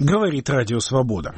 Говорит Радио Свобода.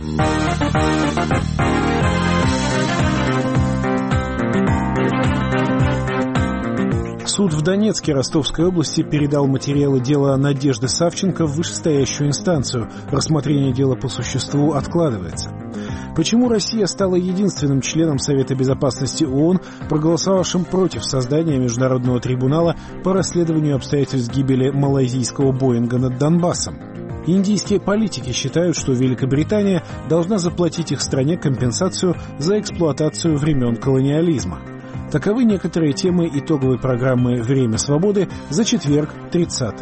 Суд в Донецке Ростовской области передал материалы дела Надежды Савченко в вышестоящую инстанцию. Рассмотрение дела по существу откладывается. Почему Россия стала единственным членом Совета Безопасности ООН, проголосовавшим против создания Международного трибунала по расследованию обстоятельств гибели малайзийского Боинга над Донбассом? Индийские политики считают, что Великобритания должна заплатить их стране компенсацию за эксплуатацию времен колониализма. Таковы некоторые темы итоговой программы «Время свободы» за четверг, 30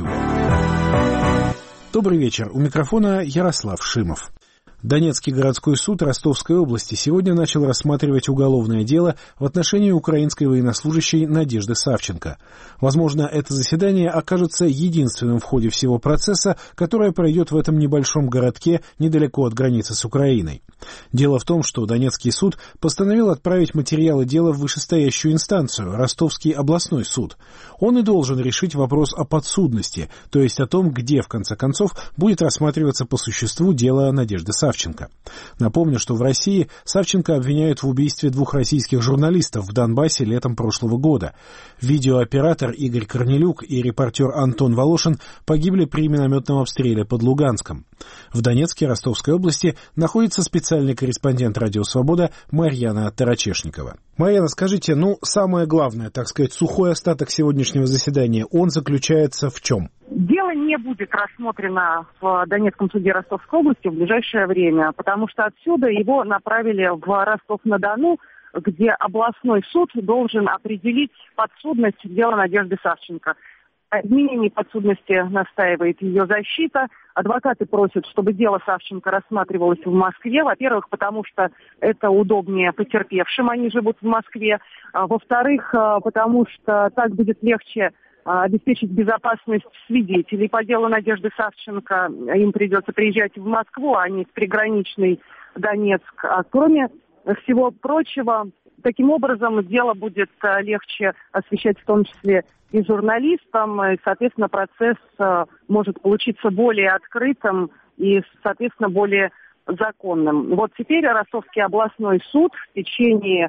июля. Добрый вечер. У микрофона Ярослав Шимов. Донецкий городской суд Ростовской области сегодня начал рассматривать уголовное дело в отношении украинской военнослужащей Надежды Савченко. Возможно, это заседание окажется единственным в ходе всего процесса, которое пройдет в этом небольшом городке недалеко от границы с Украиной. Дело в том, что Донецкий суд постановил отправить материалы дела в вышестоящую инстанцию, Ростовский областной суд. Он и должен решить вопрос о подсудности, то есть о том, где, в конце концов, будет рассматриваться по существу дело Надежды Савченко. Напомню, что в России Савченко обвиняют в убийстве 2 российских журналистов в Донбассе летом прошлого года. Видеооператор Игорь Корнелюк и репортер Антон Волошин погибли при минометном обстреле под Луганском. В Донецке Ростовской области находится специальный корреспондент «Радио Свобода» Марьяна Тарачешникова. Марьяна, скажите, самое главное, так сказать, сухой остаток сегодняшнего заседания, он заключается в чем? Дело не будет рассмотрено в Донецком суде Ростовской области в ближайшее время, потому что отсюда его направили в Ростов-на-Дону, где областной суд должен определить подсудность дела Надежды Савченко. О изменении подсудности настаивает ее защита. Адвокаты просят, чтобы дело Савченко рассматривалось в Москве. Во-первых, потому что это удобнее потерпевшим, они живут в Москве. Во-вторых, потому что так будет легче обеспечить безопасность свидетелей по делу Надежды Савченко. Им придется приезжать в Москву, а не в приграничный Донецк. А кроме всего прочего, таким образом дело будет легче освещать в том числе и журналистам, и, соответственно, процесс может получиться более открытым и, соответственно, более законным. Вот теперь Ростовский областной суд в течение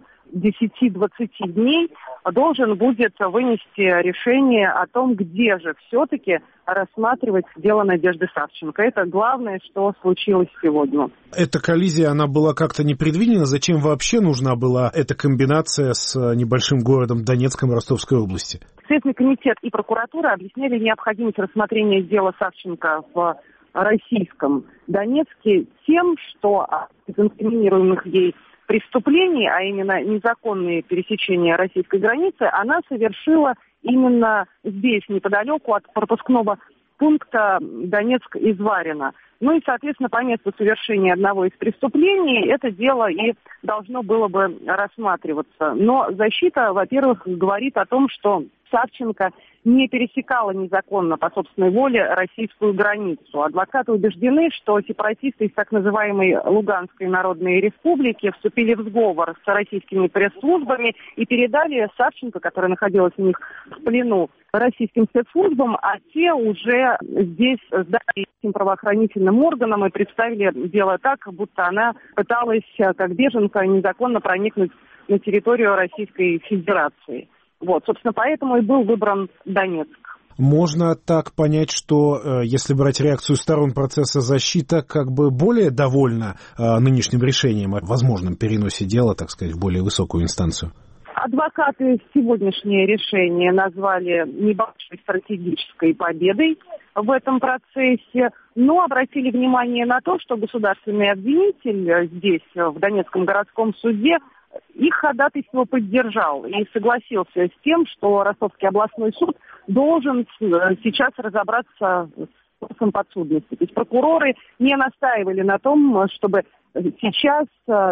10-20 дней должен будет вынести решение о том, где же все-таки рассматривать дело Надежды Савченко. Это главное, что случилось сегодня. Эта коллизия, она была как-то непредвидена? Зачем вообще нужна была эта комбинация с небольшим городом Донецком Ростовской области? Следственный комитет и прокуратура объяснили необходимость рассмотрения дела Савченко в российском Донецке тем, что из инкриминируемых ей преступлений, а именно незаконные пересечения российской границы, она совершила именно здесь, неподалеку от пропускного пункта Донецк-Изварина. Ну и, соответственно, по месту совершения одного из преступлений это дело и должно было бы рассматриваться. Но защита, во-первых, говорит о том, что Савченко не пересекала незаконно по собственной воле российскую границу. Адвокаты убеждены, что сепаратисты из так называемой Луганской Народной Республики вступили в сговор с российскими пресс-службами и передали Савченко, которая находилась у них в плену, российским спецслужбам, а те уже здесь сдали этим правоохранительным органам и представили дело так, будто она пыталась, как беженка, незаконно проникнуть на территорию Российской Федерации. Вот, собственно, поэтому и был выбран Донецк. Можно так понять, что, если брать реакцию сторон процесса, защита как бы более довольна нынешним решением о возможном переносе дела, так сказать, в более высокую инстанцию? Адвокаты сегодняшнее решение назвали небольшой стратегической победой в этом процессе, но обратили внимание на то, что государственный обвинитель здесь, в Донецком городском суде, их ходатайство поддержал и согласился с тем, что Ростовский областной суд должен сейчас разобраться с вопросом подсудности. То есть прокуроры не настаивали на том, чтобы сейчас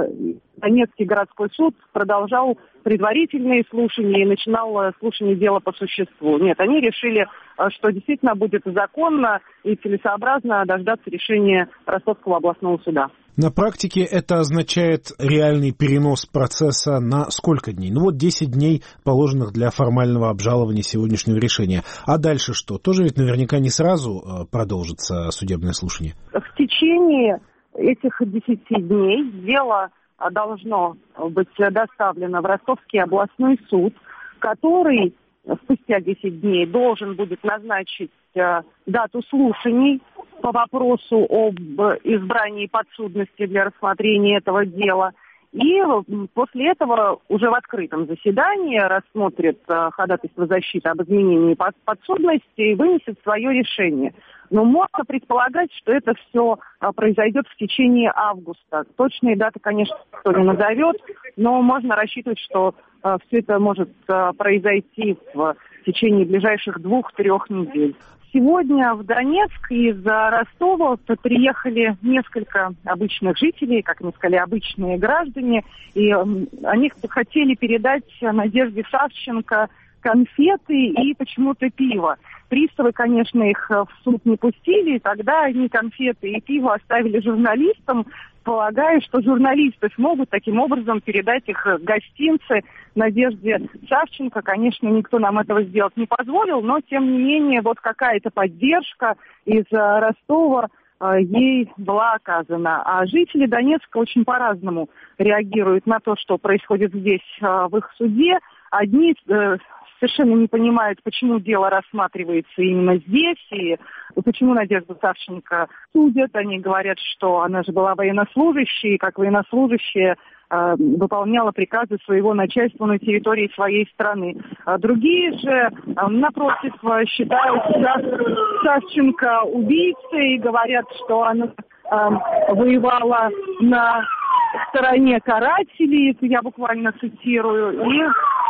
Донецкий городской суд продолжал предварительные слушания и начинал слушание дела по существу. Нет, они решили, что действительно будет законно и целесообразно дождаться решения Ростовского областного суда. На практике это означает реальный перенос процесса на сколько дней? 10 дней, положенных для формального обжалования сегодняшнего решения. А дальше что? Тоже ведь наверняка не сразу продолжится судебное слушание. В течение этих 10 дней дело должно быть доставлено в Ростовский областной суд, который спустя 10 дней должен будет назначить дату слушаний по вопросу об избрании подсудности для рассмотрения этого дела. И после этого уже в открытом заседании рассмотрит ходатайство защиты об изменении подсудности и вынесет свое решение. Но можно предполагать, что это все произойдет в течение августа. Точные даты, конечно, никто не назовет, но можно рассчитывать, что все это может произойти в течение ближайших 2-3 недель. Сегодня в Донецк из Ростова приехали несколько обычных жителей, как они сказали, обычные граждане, и они хотели передать Надежде Савченко конфеты и почему-то пиво. Приставы, конечно, их в суд не пустили, и тогда они конфеты и пиво оставили журналистам, полагая, что журналисты смогут таким образом передать их гостинцы Надежде Савченко. Конечно, никто нам этого сделать не позволил, но, тем не менее, вот какая-то поддержка из Ростова ей была оказана. А жители Донецка очень по-разному реагируют на то, что происходит здесь, в их суде. Одни совершенно не понимают, почему дело рассматривается именно здесь, и почему Надежду Савченко судят. Они говорят, что она же была военнослужащей, и как военнослужащая выполняла приказы своего начальства на территории своей страны. А другие же, напротив, считают Савченко убийцей и говорят, что она воевала на стороне карателей, я буквально цитирую, и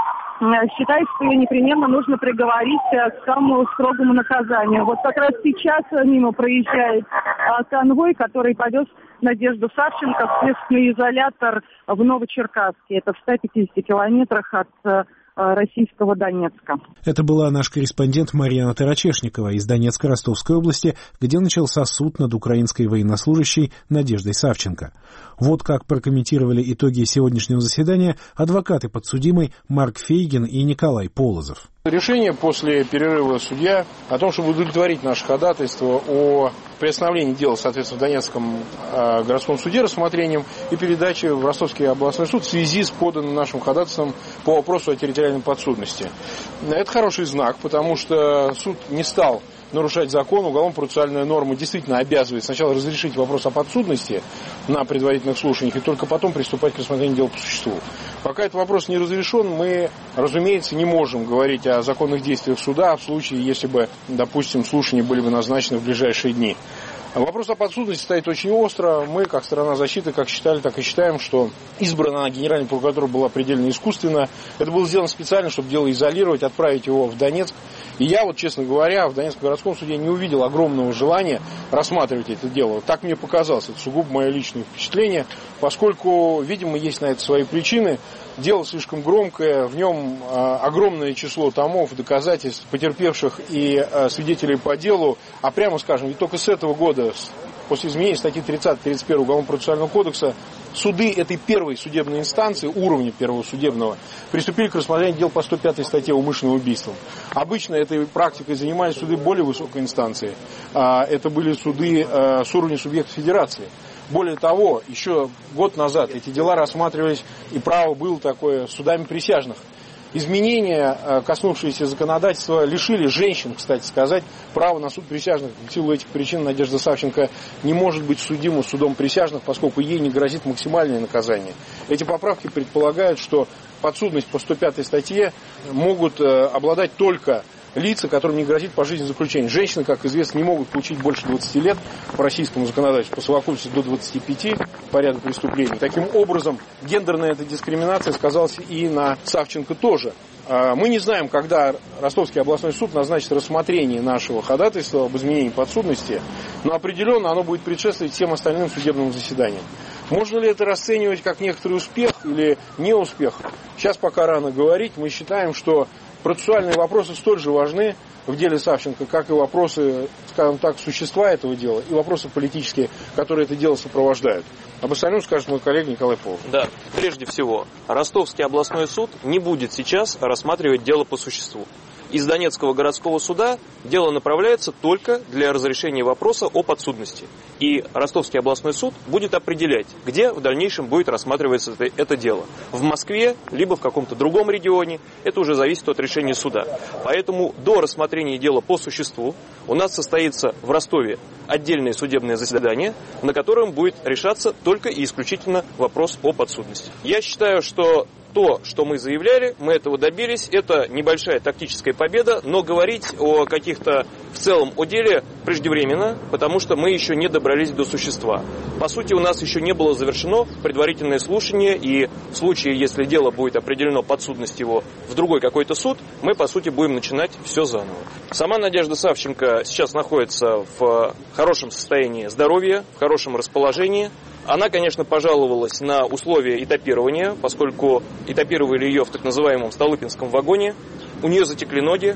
считает, что ее непременно нужно приговорить к самому строгому наказанию. Вот как раз сейчас мимо проезжает конвой, который повез Надежду Савченко в следственный изолятор в Новочеркасске. Это в 150 километрах от российского Донецка. Это была наш корреспондент Марьяна Тарачешникова из Донецка Ростовской области, где начался суд над украинской военнослужащей Надеждой Савченко. Вот как прокомментировали итоги сегодняшнего заседания адвокаты подсудимой Марк Фейгин и Николай Полозов. Решение после перерыва судья о том, чтобы удовлетворить наше ходатайство о приостановлении дела, соответственно, в Донецком городском суде рассмотрением и передаче в Ростовский областной суд в связи с поданным нашим ходатайством по вопросу о территориальной подсудности. Это хороший знак, потому что суд не стал нарушать закон. Уголовно-процессуальная норма действительно обязывает сначала разрешить вопрос о подсудности на предварительных слушаниях и только потом приступать к рассмотрению дела по существу. Пока этот вопрос не разрешен, мы, разумеется, не можем говорить о законных действиях суда в случае, если бы, допустим, слушания были бы назначены в ближайшие дни. Вопрос о подсудности стоит очень остро. Мы, как сторона защиты, как считали, так и считаем, что избрана генеральная прокуратура была предельно искусственно. Это было сделано специально, чтобы дело изолировать, отправить его в Донецк. И я, вот, честно говоря, в Донецком городском суде не увидел огромного желания рассматривать это дело. Так мне показалось, это сугубо мое личное впечатление, поскольку, видимо, есть на это свои причины. Дело слишком громкое, в нем огромное число томов, доказательств, потерпевших и свидетелей по делу. А прямо скажем, ведь только с этого года, после изменения статьи 30-31 Уголовно-процессуального кодекса, суды этой первой судебной инстанции, уровня первого судебного, приступили к рассмотрению дел по 105 статье умышленного убийства. Обычно этой практикой занимались суды более высокой инстанции. Это были суды с уровня субъекта федерации. Более того, еще год назад эти дела рассматривались, и право было такое, судами присяжных. Изменения, коснувшиеся законодательства, лишили женщин, кстати сказать, права на суд присяжных. В силу этих причин Надежда Савченко не может быть судима судом присяжных, поскольку ей не грозит максимальное наказание. Эти поправки предполагают, что подсудность по 105 статье могут обладать только лица, которым не грозит пожизненное заключение. Женщины, как известно, не могут получить больше 20 лет по российскому законодательству, по совокупности до 25 по ряду преступлений. Таким образом, гендерная эта дискриминация сказалась и на Савченко тоже. Мы не знаем, когда Ростовский областной суд назначит рассмотрение нашего ходатайства об изменении подсудности, но определенно оно будет предшествовать всем остальным судебным заседаниям. Можно ли это расценивать как некоторый успех или неуспех? Сейчас пока рано говорить. Мы считаем, что процессуальные вопросы столь же важны, в деле Савченко, как и вопросы, скажем так, существа этого дела, и вопросы политические, которые это дело сопровождают. Об остальном скажет мой коллега Николай Полозов. Да, прежде всего, Ростовский областной суд не будет сейчас рассматривать дело по существу. Из Донецкого городского суда дело направляется только для разрешения вопроса о подсудности. И Ростовский областной суд будет определять, где в дальнейшем будет рассматриваться это дело. В Москве, либо в каком-то другом регионе. Это уже зависит от решения суда. Поэтому до рассмотрения дела по существу у нас состоится в Ростове отдельное судебное заседание, на котором будет решаться только и исключительно вопрос о подсудности. Я считаю, что то, что мы заявляли, мы этого добились, это небольшая тактическая победа, но говорить о каких-то в целом о деле преждевременно, потому что мы еще не добрались до существа. По сути, у нас еще не было завершено предварительное слушание, и в случае, если дело будет определено подсудность его в другой какой-то суд, мы, по сути, будем начинать все заново. Сама Надежда Савченко сейчас находится в хорошем состоянии здоровья, в хорошем расположении. Она, конечно, пожаловалась на условия этапирования, поскольку этапировали ее в так называемом Столыпинском вагоне. У нее затекли ноги,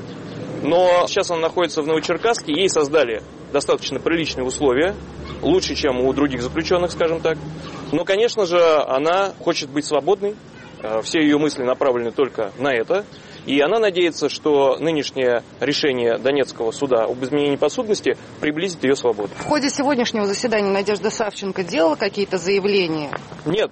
но сейчас она находится в Новочеркасске, ей создали достаточно приличные условия, лучше, чем у других заключенных, скажем так. Но, конечно же, она хочет быть свободной, все ее мысли направлены только на это. И она надеется, что нынешнее решение Донецкого суда об изменении подсудности приблизит ее свободу. В ходе сегодняшнего заседания Надежда Савченко делала какие-то заявления? Нет,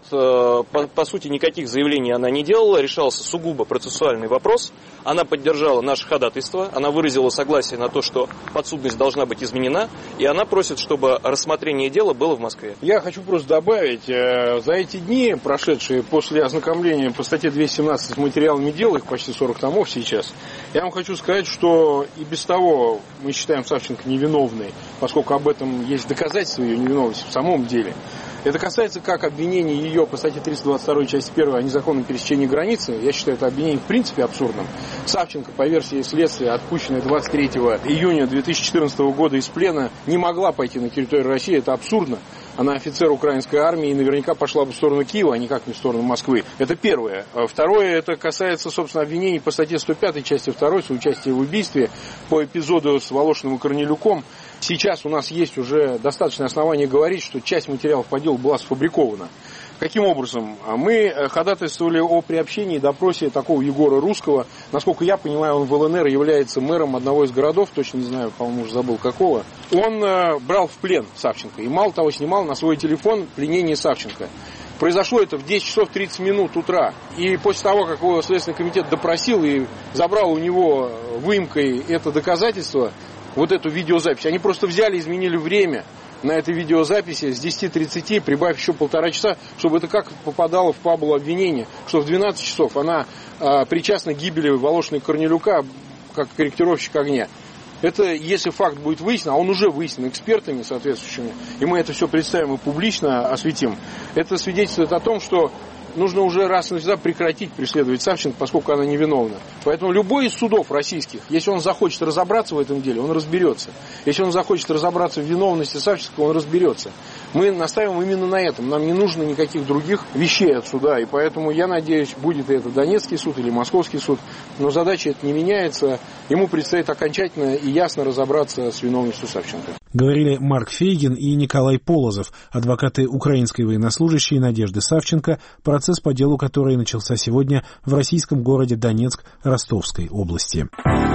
по сути никаких заявлений она не делала, решался сугубо процессуальный вопрос. Она поддержала наше ходатайство, она выразила согласие на то, что подсудность должна быть изменена, и она просит, чтобы рассмотрение дела было в Москве. Я хочу просто добавить, за эти дни, прошедшие после ознакомления по статье 217 с материалами дела, их почти 40 томов сейчас, я вам хочу сказать, что и без того мы считаем Савченко невиновной, поскольку об этом есть доказательства ее невиновности в самом деле. Это касается как обвинения ее по статье 322 части 1 о незаконном пересечении границы. Я считаю это обвинение в принципе абсурдным. Савченко, по версии следствия, отпущенная 23 июня 2014 года из плена, не могла пойти на территорию России. Это абсурдно. Она офицер украинской армии и наверняка пошла бы в сторону Киева, а никак не в сторону Москвы. Это первое. Второе, это касается, собственно, обвинений по статье 105 части 2 соучастие в убийстве по эпизоду с Волошиным и Корнелюком. Сейчас у нас есть уже достаточное основание говорить, что часть материалов по делу была сфабрикована. Каким образом? Мы ходатайствовали о приобщении и допросе такого Егора Русского. Насколько я понимаю, он в ЛНР является мэром одного из городов, точно не знаю, по-моему, уже забыл какого. Он брал в плен Савченко и, мало того, снимал на свой телефон пленение Савченко. Произошло это в 10 часов 30 минут утра. И после того, как его Следственный комитет допросил и забрал у него выемкой это доказательство, вот эту видеозапись, они просто взяли и изменили время на этой видеозаписи с 10:30, прибавив еще 1,5 часа, чтобы это как попадало в фабулу обвинения, что в 12 часов она причастна к гибели Волошина и Корнелюка как корректировщик огня. Это если факт будет выяснен, а он уже выяснен экспертами соответствующими, и мы это все представим и публично осветим, это свидетельствует о том, что нужно уже раз и навсегда прекратить преследовать Савченко, поскольку она невиновна. Поэтому любой из судов российских, если он захочет разобраться в этом деле, он разберется. Если он захочет разобраться в виновности Савченко, он разберется. Мы настаиваем именно на этом. Нам не нужно никаких других вещей от суда. И поэтому, я надеюсь, будет это Донецкий суд или Московский суд. Но задача эта не меняется. Ему предстоит окончательно и ясно разобраться с виновностью Савченко. Говорили Марк Фейгин и Николай Полозов, адвокаты украинской военнослужащей Надежды Савченко, процесс по делу которой начался сегодня в российском городе Донецк Ростовской области.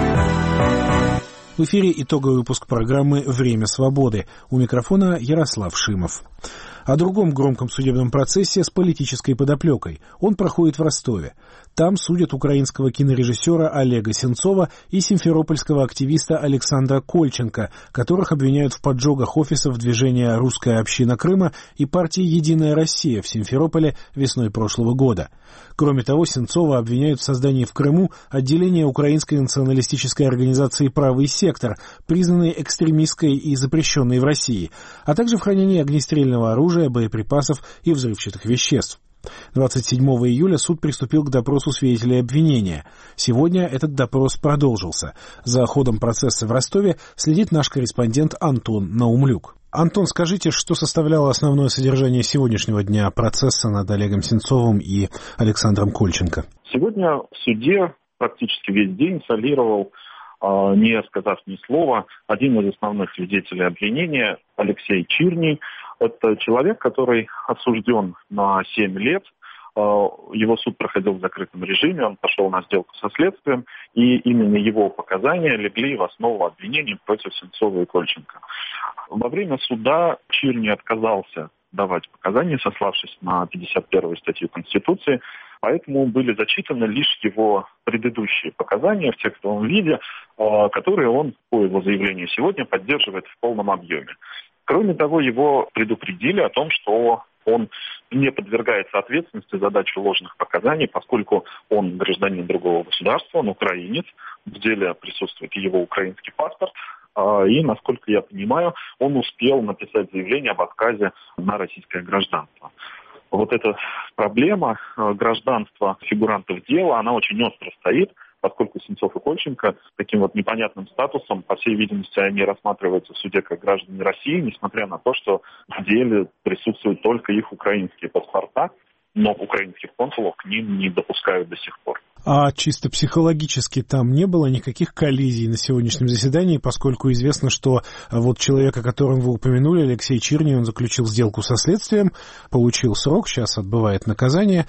В эфире итоговый выпуск программы «Время свободы». У микрофона Ярослав Шимов. О другом громком судебном процессе с политической подоплекой. Он проходит в Ростове. Там судят украинского кинорежиссера Олега Сенцова и симферопольского активиста Александра Кольченко, которых обвиняют в поджогах офисов движения «Русская община Крыма» и партии «Единая Россия» в Симферополе весной прошлого года. Кроме того, Сенцова обвиняют в создании в Крыму отделения украинской националистической организации «Правый сектор», признанной экстремистской и запрещенной в России, а также в хранении огнестрельного оружия, боеприпасов и взрывчатых веществ. 27 июля суд приступил к допросу свидетелей обвинения. Сегодня этот допрос продолжился. За ходом процесса в Ростове следит наш корреспондент Антон Наумлюк. Антон, скажите, что составляло основное содержание сегодняшнего дня процесса над Олегом Сенцовым и Александром Кольченко? Сегодня в суде практически весь день солировал не сказав ни слова. Один из основных свидетелей обвинения, Алексей Чирний, это человек, который осужден на 7 лет. Его суд проходил в закрытом режиме, он пошел на сделку со следствием, и именно его показания легли в основу обвинений против Сенцова и Кольченко. Во время суда Чирний отказался давать показания, сославшись на 51-ю статью Конституции, поэтому были зачитаны лишь его предыдущие показания в текстовом виде, которые он по его заявлению сегодня поддерживает в полном объеме. Кроме того, его предупредили о том, что он не подвергается ответственности за дачу ложных показаний, поскольку он гражданин другого государства, он украинец, в деле присутствует его украинский паспорт, и, насколько я понимаю, он успел написать заявление об отказе на российское гражданство. Вот эта проблема гражданства фигурантов дела, она очень остро стоит, поскольку Сенцов и Кольченко таким вот непонятным статусом, по всей видимости, они рассматриваются в суде как граждане России, несмотря на то, что в деле присутствуют только их украинские паспорта, но украинских консулов к ним не допускают до сих пор. А чисто психологически там не было никаких коллизий на сегодняшнем заседании, поскольку известно, что вот человек, о котором вы упомянули, Алексей Чирний, он заключил сделку со следствием, получил срок, сейчас отбывает наказание,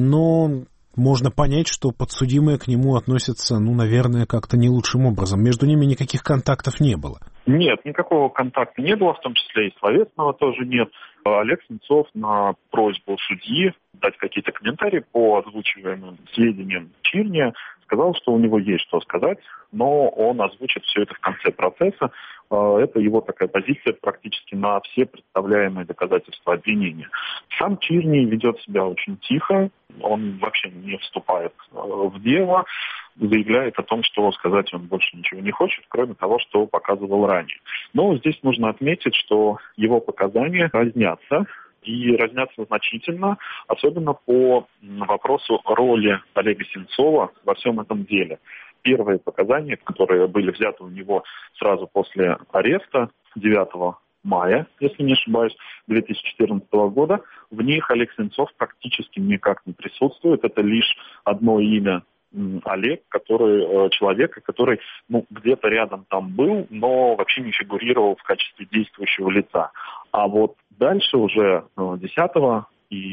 но можно понять, что подсудимые к нему относятся, наверное, как-то не лучшим образом. Между ними никаких контактов не было. Нет, никакого контакта не было, в том числе и словесного тоже нет. Олег Сенцов на просьбу судьи дать какие-то комментарии по озвучиваемым сведениям Чирния сказал, что у него есть что сказать, но он озвучит все это в конце процесса. Это его такая позиция практически на все представляемые доказательства обвинения. Сам Чирний ведет себя очень тихо, он вообще не вступает в дело, заявляет о том, что сказать он больше ничего не хочет, кроме того, что показывал ранее. Но здесь нужно отметить, что его показания разнятся, и разнятся значительно, особенно по вопросу роли Олега Сенцова во всем этом деле. Первые показания, которые были взяты у него сразу после ареста 9 мая, если не ошибаюсь, 2014 года, в них Олег Сенцов практически никак не присутствует. Это лишь одно имя Олег, человека, который где-то рядом там был, но вообще не фигурировал в качестве действующего лица. А вот дальше уже 10-го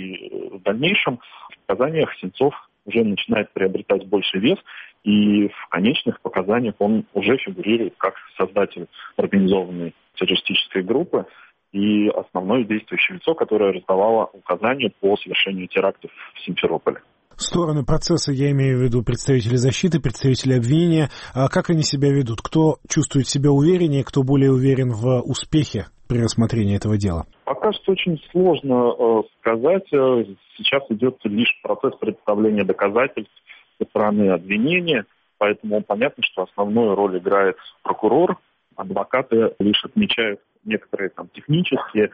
и в дальнейшем в показаниях Сенцов уже начинает приобретать больший вес, и в конечных показаниях он уже фигурирует как создатель организованной террористической группы и основное действующее лицо, которое раздавало указания по совершению терактов в Симферополе. Стороны процесса, я имею в виду представители защиты, представители обвинения, как они себя ведут? Кто чувствует себя увереннее, кто более уверен в успехе при рассмотрении этого дела? Пока что очень сложно сказать. Сейчас идет лишь процесс представления доказательств со стороны обвинения, поэтому понятно, что основную роль играет прокурор. Адвокаты лишь отмечают некоторые технические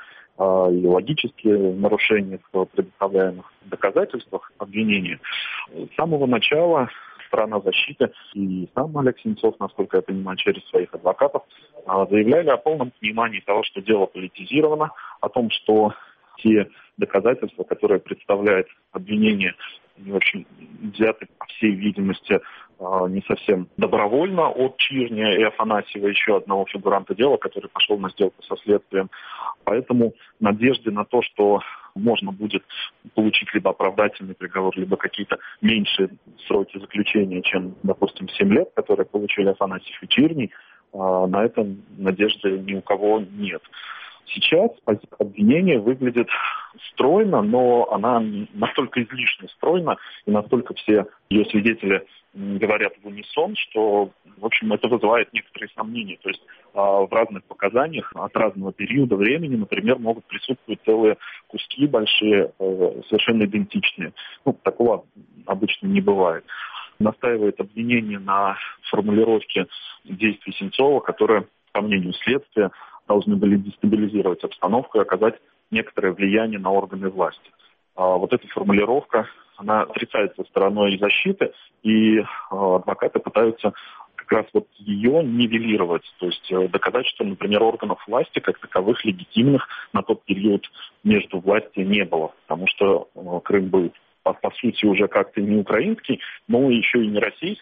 и логические нарушения в предоставляемых доказательствах обвинения. С самого начала сторона защиты и сам Олег Сенцов, насколько я понимаю, через своих адвокатов, заявляли о полном понимании того, что дело политизировано, о том, что те доказательства, которые представляет обвинение, в общем, взяты, по всей видимости, не совсем добровольно от Чирния и Афанасьева, еще одного фигуранта дела, который пошел на сделку со следствием. Поэтому надежды на то, что можно будет получить либо оправдательный приговор, либо какие-то меньшие сроки заключения, чем, допустим, 7 лет, которые получили Афанасьев и Чирний, на это надежды ни у кого нет. Сейчас обвинение выглядит стройно, но она настолько излишне стройна, и настолько все ее свидетели говорят в унисон, что, в общем, это вызывает некоторые сомнения. То есть в разных показаниях от разного периода времени, например, могут присутствовать целые куски большие, совершенно идентичные. Такого обычно не бывает. Настаивает обвинение на формулировке действий Сенцова, которые, по мнению следствия, должны были дестабилизировать обстановку и оказать некоторое влияние на органы власти. Вот эта формулировка, она отрицается стороной защиты, и адвокаты пытаются как раз ее нивелировать, то есть доказать, что, например, органов власти как таковых легитимных на тот период между властью не было, потому что Крым был, по сути, уже как-то не украинский, но еще и не российский,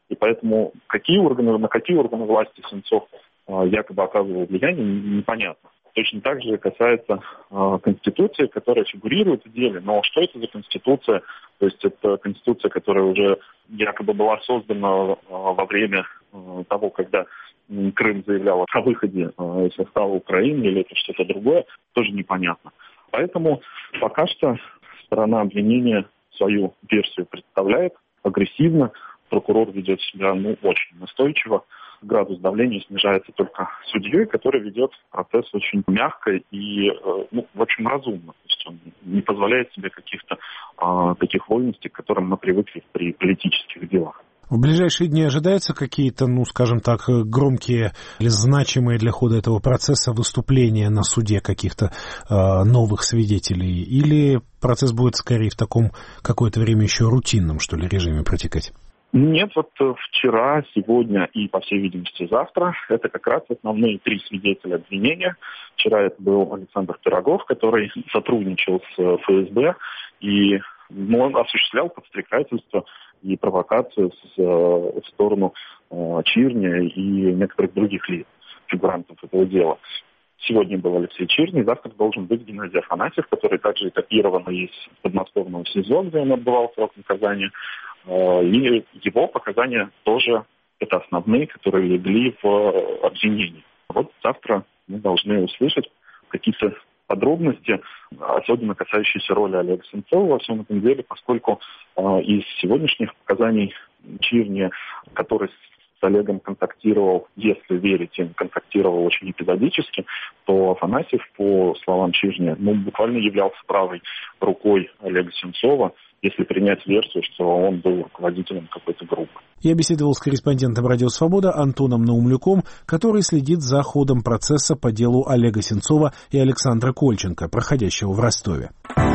И поэтому на какие органы власти Сенцов якобы оказывал влияние, непонятно. Точно так же касается Конституции, которая фигурирует в деле. Но что это за Конституция? То есть это Конституция, которая уже якобы была создана во время того, когда Крым заявлял о выходе из состава Украины, или это что-то другое, тоже непонятно. Поэтому пока что сторона обвинения свою версию представляет агрессивно. Прокурор ведет себя очень настойчиво. Градус давления снижается только судьей, который ведет процесс очень мягко и, в общем, разумно. То есть он не позволяет себе каких-то таких вольностей, к которым мы привыкли при политических делах. В ближайшие дни ожидаются какие-то, скажем так, громкие или значимые для хода этого процесса выступления на суде каких-то новых свидетелей? Или процесс будет скорее в таком какое-то время еще рутинном, что ли, режиме протекать? Нет, вчера, сегодня и, по всей видимости, завтра это как раз основные 3 свидетеля обвинения. Вчера это был Александр Пирогов, который сотрудничал с ФСБ, и он осуществлял подстрекательство и провокацию в сторону Чирня и некоторых других лиц, фигурантов этого дела. Сегодня был Алексей Чирний, завтра должен быть Геннадий Афанасьев, который также этапирован из подмосковного СИЗО, где он отбывал срок наказания. И его показания тоже это основные, которые легли в обвинении. Завтра мы должны услышать какие-то подробности, особенно касающиеся роли Олега Сенцова во всем этом деле, поскольку из сегодняшних показаний Чирни, который с Олегом контактировал, если верить им, контактировал очень эпизодически, то Афанасьев, по словам Чирни, буквально являлся правой рукой Олега Сенцова, если принять версию, что он был руководителем какой-то группы. Я беседовал с корреспондентом «Радио Свобода» Антоном Наумлюком, который следит за ходом процесса по делу Олега Сенцова и Александра Кольченко, проходящего в Ростове.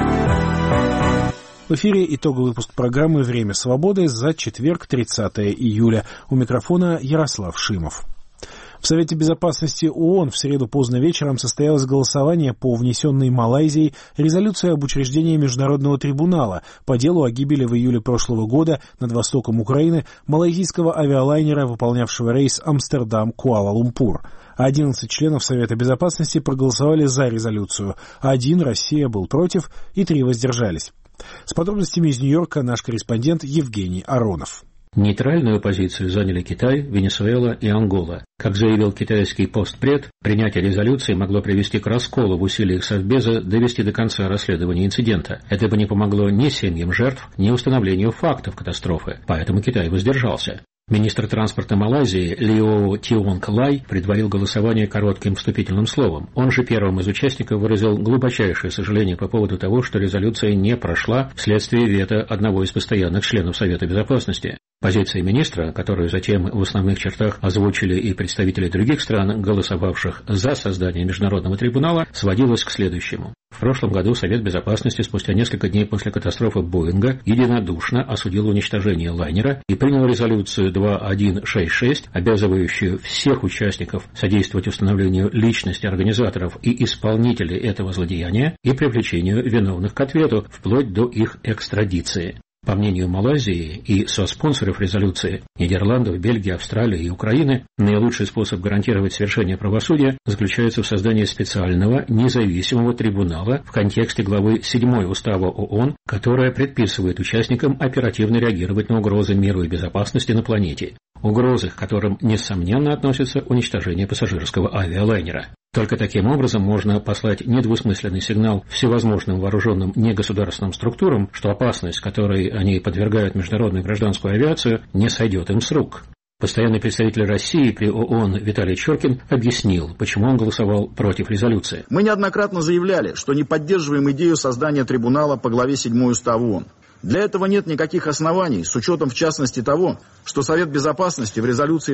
В эфире итоговый выпуск программы «Время свободы» за четверг, 30 июля. У микрофона Ярослав Шимов. В Совете Безопасности ООН в среду поздно вечером состоялось голосование по внесенной Малайзией резолюции об учреждении Международного трибунала по делу о гибели в июле прошлого года над востоком Украины малайзийского авиалайнера, выполнявшего рейс Амстердам-Куала-Лумпур. 11 членов Совета Безопасности проголосовали за резолюцию, 1 Россия был против и 3 воздержались. С подробностями из Нью-Йорка наш корреспондент Евгений Аронов. Нейтральную позицию заняли Китай, Венесуэла и Ангола. Как заявил китайский постпред, принятие резолюции могло привести к расколу в усилиях Совбеза довести до конца расследование инцидента. Это бы не помогло ни семьям жертв, ни установлению фактов катастрофы, поэтому Китай воздержался. Министр транспорта Малайзии Лиоу Тионг Лай предварил голосование коротким вступительным словом. Он же первым из участников выразил глубочайшее сожаление по поводу того, что резолюция не прошла вследствие вето одного из постоянных членов Совета Безопасности. Позиция министра, которую затем в основных чертах озвучили и представители других стран, голосовавших за создание Международного трибунала, сводилась к следующему. В прошлом году Совет Безопасности спустя несколько дней после катастрофы Боинга единодушно осудил уничтожение лайнера и принял резолюцию 2166, обязывающую всех участников содействовать установлению личности организаторов и исполнителей этого злодеяния и привлечению виновных к ответу, вплоть до их экстрадиции. По мнению Малайзии и соспонсоров резолюции Нидерландов, Бельгии, Австралии и Украины, наилучший способ гарантировать свершение правосудия заключается в создании специального независимого трибунала в контексте главы 7 Устава ООН, которая предписывает участникам оперативно реагировать на угрозы миру и безопасности на планете. Угрозы, к которым, несомненно, относится уничтожение пассажирского авиалайнера. Только таким образом можно послать недвусмысленный сигнал всевозможным вооруженным негосударственным структурам, что опасность, которой они подвергают международную гражданскую авиацию, не сойдет им с рук. Постоянный представитель России при ООН Виталий Чуркин объяснил, почему он голосовал против резолюции. Мы неоднократно заявляли, что не поддерживаем идею создания трибунала по главе 7 Устава ООН. Для этого нет никаких оснований, с учетом в частности того, что Совет Безопасности в резолюции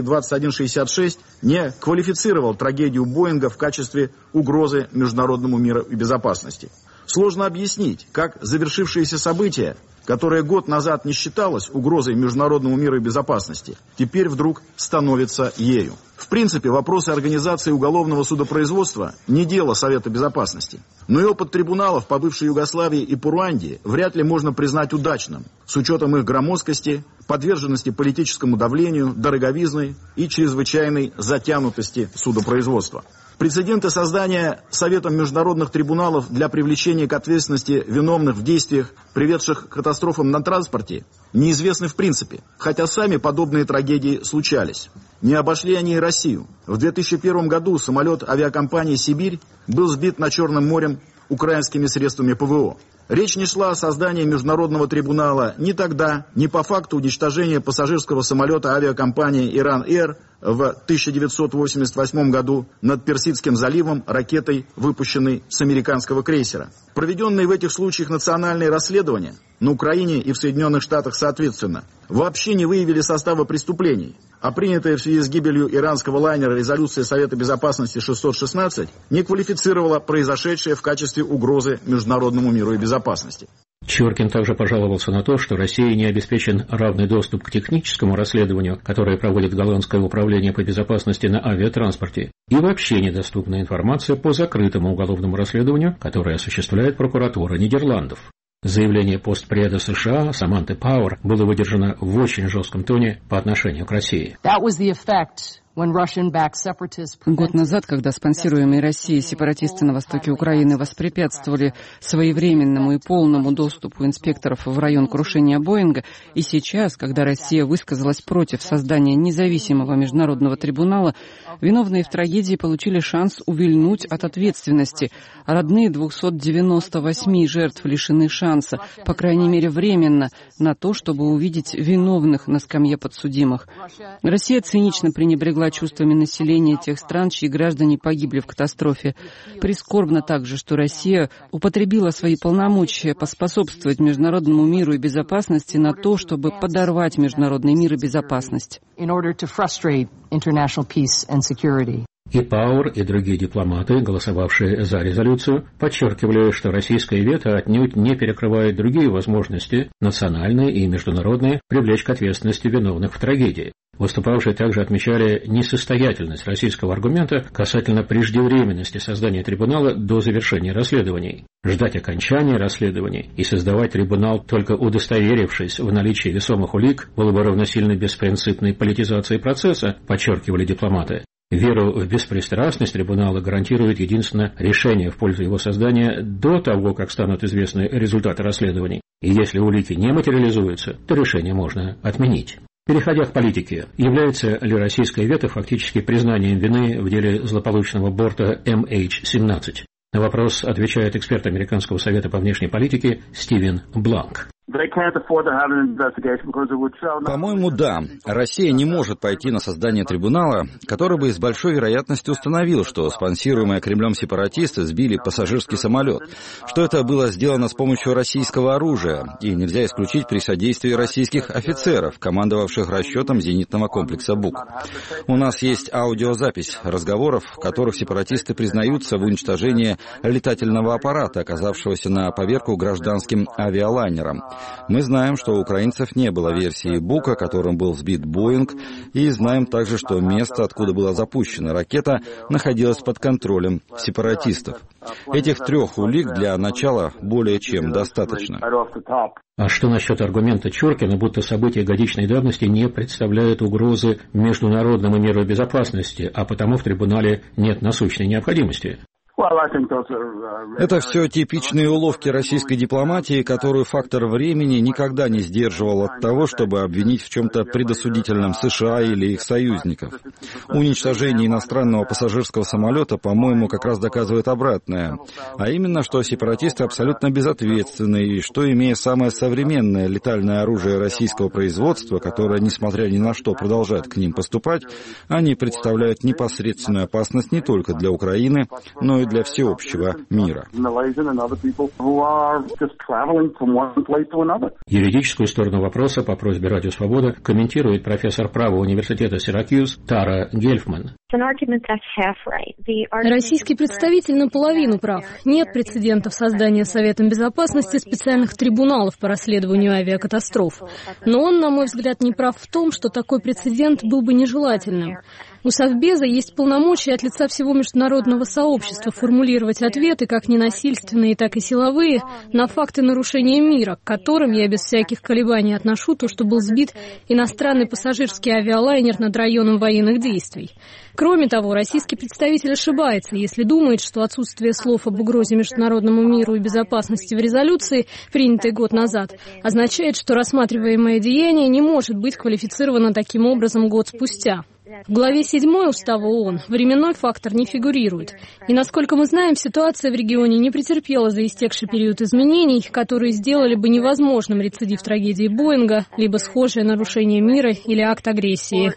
2166 не квалифицировал трагедию Боинга в качестве угрозы международному миру и безопасности. Сложно объяснить, как завершившиеся события, которое год назад не считалось угрозой международному миру и безопасности, теперь вдруг становится ею. В принципе, вопросы организации уголовного судопроизводства не дело Совета Безопасности. Но и опыт трибуналов по бывшей Югославии и по Руанде вряд ли можно признать удачным, с учетом их громоздкости, подверженности политическому давлению, дороговизны и чрезвычайной затянутости судопроизводства. Прецеденты создания Советом международных трибуналов для привлечения к ответственности виновных в действиях, приведших к катастрофам на транспорте, неизвестны в принципе, хотя сами подобные трагедии случались. Не обошли они и Россию. В 2001 году самолет авиакомпании «Сибирь» был сбит над Черным морем украинскими средствами ПВО. Речь не шла о создании международного трибунала ни тогда, ни по факту уничтожения пассажирского самолета авиакомпании «Иран Эйр» в 1988 году над Персидским заливом ракетой, выпущенной с американского крейсера. Проведенные в этих случаях национальные расследования на Украине и в Соединенных Штатах соответственно вообще не выявили состава преступлений, а принятая в связи с гибелью иранского лайнера резолюция Совета Безопасности 616 не квалифицировала произошедшее в качестве угрозы международному миру и безопасности. Чуркин также пожаловался на то, что России не обеспечен равный доступ к техническому расследованию, которое проводит Голландское управление по безопасности на авиатранспорте, и вообще недоступна информация по закрытому уголовному расследованию, которое осуществляет прокуратура Нидерландов. Заявление постпреда США Саманты Пауэр было выдержано в очень жестком тоне по отношению к России. Год назад, когда спонсируемые Россией сепаратисты на востоке Украины воспрепятствовали своевременному и полному доступу инспекторов в район крушения Боинга, и сейчас, когда Россия высказалась против создания независимого международного трибунала, виновные в трагедии получили шанс увильнуть от ответственности. Родные 298 жертв лишены шанса, по крайней мере временно, на то, чтобы увидеть виновных на скамье подсудимых. Россия цинично пренебрегла чувствами населения тех стран, чьи граждане погибли в катастрофе. Прискорбно также, что Россия употребила свои полномочия поспособствовать международному миру и безопасности на то, чтобы подорвать международный мир и безопасность. И Пауэр, и другие дипломаты, голосовавшие за резолюцию, подчеркивали, что российское вето отнюдь не перекрывает другие возможности, национальные и международные, привлечь к ответственности виновных в трагедии. Выступавшие также отмечали несостоятельность российского аргумента касательно преждевременности создания трибунала до завершения расследований. Ждать окончания расследований и создавать трибунал, только удостоверившись в наличии весомых улик, было бы равносильно беспринципной политизации процесса, подчеркивали дипломаты. Веру в беспристрастность трибунала гарантирует единственно решение в пользу его создания до того, как станут известны результаты расследований. И если улики не материализуются, то решение можно отменить. Переходя к политике, является ли российское вето фактически признанием вины в деле злополучного борта MH17? На вопрос отвечает эксперт Американского совета по внешней политике Стивен Бланк. По-моему, да. Россия не может пойти на создание трибунала, который бы с большой вероятностью установил, что спонсируемые Кремлем сепаратисты сбили пассажирский самолет, что это было сделано с помощью российского оружия, и нельзя исключить при содействии российских офицеров, командовавших расчетом зенитного комплекса «Бук». У нас есть аудиозапись разговоров, в которых сепаратисты признаются в уничтожении летательного аппарата, оказавшегося на поверку гражданским авиалайнером. Мы знаем, что у украинцев не было версии «Бука», которым был сбит «Боинг», и знаем также, что место, откуда была запущена ракета, находилось под контролем сепаратистов. Этих трех улик для начала более чем достаточно. А что насчет аргумента Чуркина, будто события годичной давности не представляют угрозы международному миру и безопасности, а потому в трибунале нет насущной необходимости? Это все типичные уловки российской дипломатии, которую фактор времени никогда не сдерживал от того, чтобы обвинить в чем-то предосудительном США или их союзников. Уничтожение иностранного пассажирского самолета, по-моему, как раз доказывает обратное. А именно, что сепаратисты абсолютно безответственны, и что, имея самое современное летальное оружие российского производства, которое, несмотря ни на что, продолжает к ним поступать, они представляют непосредственную опасность не только для Украины, но и угрозой для всеобщего мира. Юридическую сторону вопроса по просьбе Радио Свобода комментирует профессор права университета Сиракьюз Тара Гельфман. Российский представитель наполовину прав. Нет прецедентов создания Советом Безопасности специальных трибуналов по расследованию авиакатастроф. Но он, на мой взгляд, не прав в том, что такой прецедент был бы нежелательным. У Совбеза есть полномочия от лица всего международного сообщества формулировать ответы, как ненасильственные, так и силовые, на факты нарушения мира, к которым я без всяких колебаний отношу то, что был сбит иностранный пассажирский авиалайнер над районом военных действий. Кроме того, российский представитель ошибается, если думает, что отсутствие слов об угрозе международному миру и безопасности в резолюции, принятой год назад, означает, что рассматриваемое деяние не может быть квалифицировано таким образом год спустя. В главе 7 Устава ООН временной фактор не фигурирует. И, насколько мы знаем, ситуация в регионе не претерпела за истекший период изменений, которые сделали бы невозможным рецидив трагедии Боинга, либо схожее нарушение мира или акт агрессии.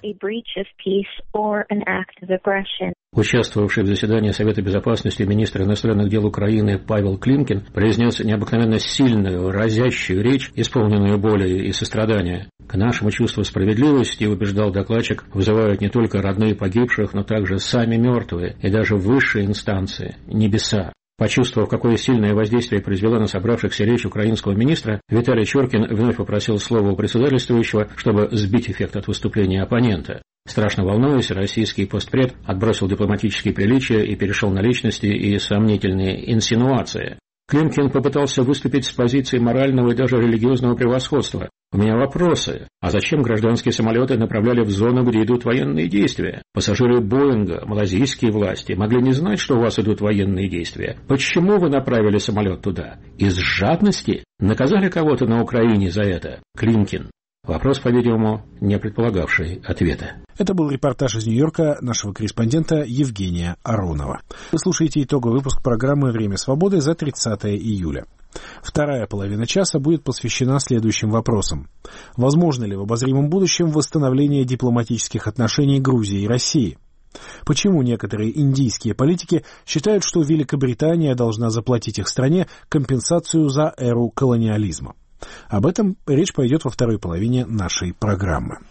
Участвовавший в заседании Совета Безопасности министр иностранных дел Украины Павел Климкин произнес необыкновенно сильную, разящую речь, исполненную боли и сострадания. К нашему чувству справедливости, убеждал докладчик, вызывают не только родные погибших, но также сами мертвые и даже высшие инстанции, небеса. Почувствовав, какое сильное воздействие произвела на собравшихся речь украинского министра, Виталий Чуркин вновь попросил слова у председательствующего, чтобы сбить эффект от выступления оппонента. Страшно волнуясь, российский постпред отбросил дипломатические приличия и перешел на личности и сомнительные инсинуации. Климкин попытался выступить с позиции морального и даже религиозного превосходства. У меня вопросы. А зачем гражданские самолеты направляли в зону, где идут военные действия? Пассажиры Боинга, малазийские власти, могли не знать, что у вас идут военные действия. Почему вы направили самолет туда? Из жадности? Наказали кого-то на Украине за это? Климкин. Вопрос, по-видимому, не предполагавший ответа. Это был репортаж из Нью-Йорка нашего корреспондента Евгения Аронова. Вы слушаете итоговый выпуск программы «Время свободы» за 30 июля. Вторая половина часа будет посвящена следующим вопросам. Возможно ли в обозримом будущем восстановление дипломатических отношений Грузии и России? Почему некоторые индийские политики считают, что Великобритания должна заплатить их стране компенсацию за эру колониализма? Об этом речь пойдет во второй половине нашей программы.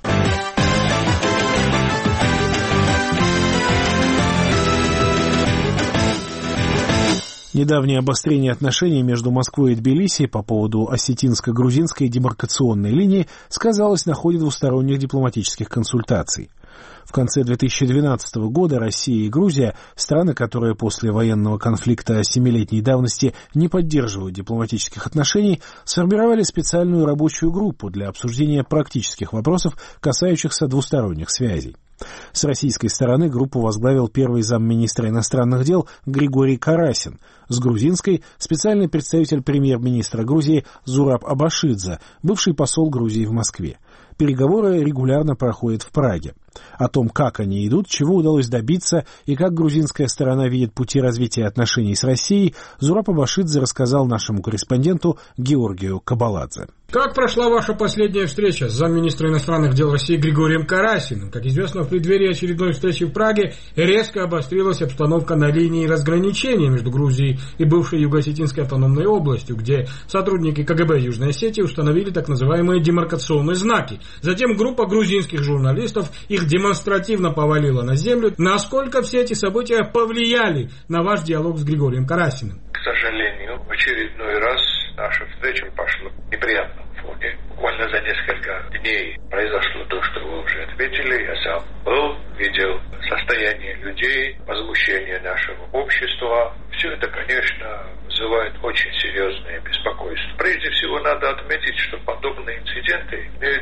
Недавнее обострение отношений между Москвой и Тбилиси по поводу осетинско-грузинской демаркационной линии сказалось на ходе двусторонних дипломатических консультаций. В конце 2012 года Россия и Грузия, страны, которые после военного конфликта 7-летней давности не поддерживают дипломатических отношений, сформировали специальную рабочую группу для обсуждения практических вопросов, касающихся двусторонних связей. С российской стороны группу возглавил первый замминистра иностранных дел Григорий Карасин, с грузинской – специальный представитель премьер-министра Грузии Зураб Абашидзе, бывший посол Грузии в Москве. Переговоры регулярно проходят в Праге. О том, как они идут, чего удалось добиться и как грузинская сторона видит пути развития отношений с Россией, Зураб Абашидзе рассказал нашему корреспонденту Георгию Кабаладзе. Как прошла ваша последняя встреча с замминистра иностранных дел России Григорием Карасиным? Как известно, в преддверии очередной встречи в Праге резко обострилась обстановка на линии разграничения между Грузией и бывшей Юго-Осетинской автономной областью, где сотрудники КГБ Южной Осетии установили так называемые демаркационные знаки. Затем группа грузинских журналистов их демонстративно повалила на землю. Насколько все эти события повлияли на ваш диалог с Григорием Карасиным? К сожалению, в очередной раз наша встреча пошла в неприятном фоне. Буквально за несколько дней произошло то, что вы уже ответили. Я сам был, видел состояние людей, возмущение нашего общества. Все это, конечно, вызывает очень серьезное беспокойство. Прежде всего, надо отметить, что подобные инциденты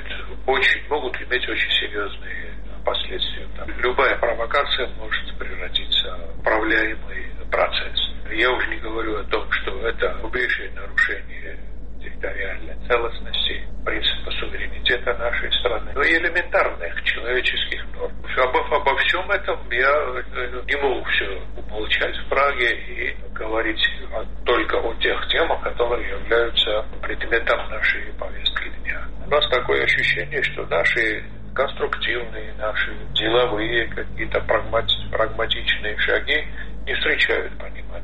могут иметь очень серьезные последствия. Любая провокация может превратиться в управляемый процесс. Я уже не говорю о том, что это грубейшее нарушение территориальной целостности, принципа суверенитета нашей страны, но и элементарных человеческих норм. Обо всем этом я не могу все умолчать в Праге и говорить только о тех темах, которые являются предметом нашей повестки дня. У нас такое ощущение, что наши конструктивные, наши деловые какие-то прагматичные шаги не встречают понимания.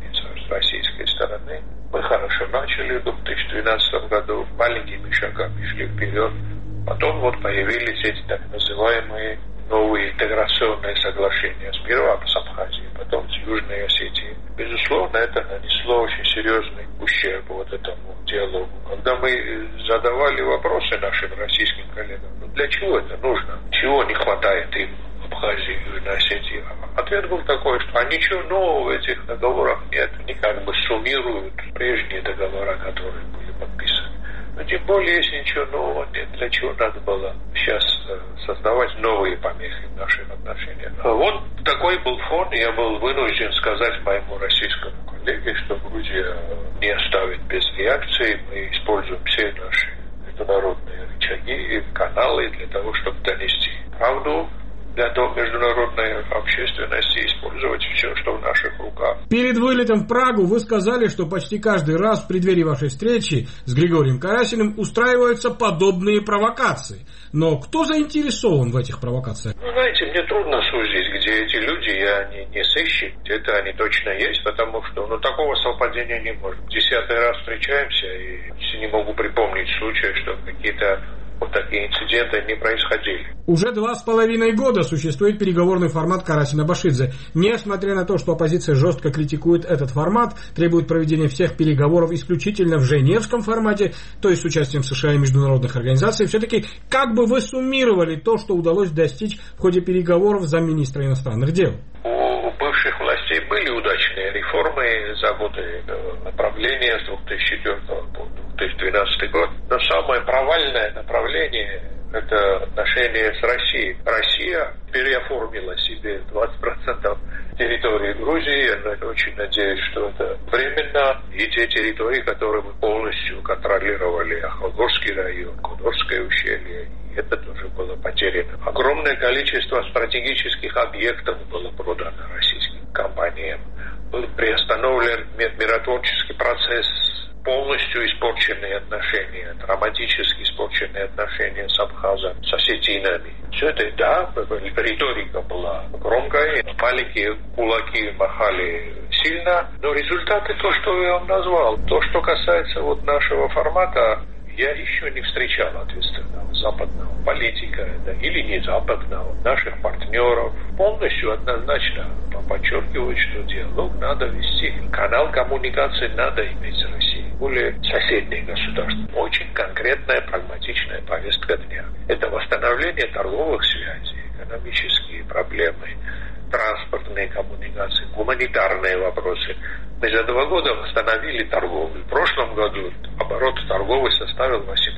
стороны. Мы хорошо начали в 2012 году, маленькими шагами шли вперед. Потом вот появились эти так называемые новые интеграционные соглашения. Сперва с Абхазией, потом с Южной Осетией. Безусловно, это нанесло очень серьезный ущерб вот этому диалогу. Когда мы задавали вопросы нашим российским коллегам, для чего это нужно, чего не хватает им в Абхазии и Южной Осетии, ответ был такой, что ничего нового в этих договорах нет. Они как бы суммируют прежние договора, которые были подписаны. Но тем более, если ничего нового нет, для чего надо было сейчас создавать новые помехи в наших отношениях. Вот такой был фон, и я был вынужден сказать моему российскому коллеге, что Грузия не оставит без реакции. Мы используем все наши международные рычаги и каналы для того, чтобы донести правду для международной общественности, использовать все, что в наших руках. Перед вылетом в Прагу вы сказали, что почти каждый раз в преддверии вашей встречи с Григорием Карасиным устраиваются подобные провокации. Но кто заинтересован в этих провокациях? Знаете, мне трудно судить, где эти люди, я не сыщик, где-то они точно есть, потому что такого совпадения не может. 10-й раз встречаемся, и не могу припомнить случая, что какие-то вот такие инциденты не происходили. Уже 2,5 года существует переговорный формат Карасина-Башидзе. Несмотря на то, что оппозиция жестко критикует этот формат, требует проведения всех переговоров исключительно в женевском формате, то есть с участием США и международных организаций, все-таки как бы вы суммировали то, что удалось достичь в ходе переговоров замминистра иностранных дел? У бывших властей были удачные реформы за годы направления с 2004 по 2012 год. Но самое провальное направление – это отношения с Россией. Россия переоформила себе 20% территории Грузии. Я очень надеюсь, что это временно. И те территории, которые мы полностью контролировали, Охотгорский район, Кудорское ущелье, это тоже было потеряно. Огромное количество стратегических объектов было продано российским компаниям. Был приостановлен миротворческий процесс, полностью испорченные отношения, драматически испорченные отношения с Абхазом, с осетинами. Все это, да, риторика была громкая, маленькие кулаки махали сильно, но результаты то, что я вам назвал. То, что касается вот нашего формата, я еще не встречал ответственного западного политика, да, или не западного, наших партнеров. Полностью однозначно подчеркивают, что диалог надо вести. Канал коммуникации надо иметь с Россией. Более соседние государства. Очень конкретная, прагматичная повестка дня. Это восстановление торговых связей, экономические проблемы, транспортные коммуникации, гуманитарные вопросы. Мы за 2 года восстановили торговлю. В прошлом году оборот торговый составил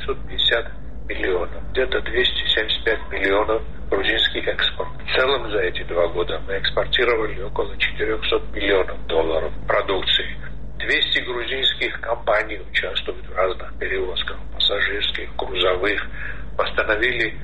850 миллионов. Где-то 275 миллионов грузинский экспорт. В целом за эти 2 года мы экспортировали около 400 миллионов долларов продукции. 200 грузинских компаний участвуют в разных перевозках, пассажирских, грузовых. Восстановили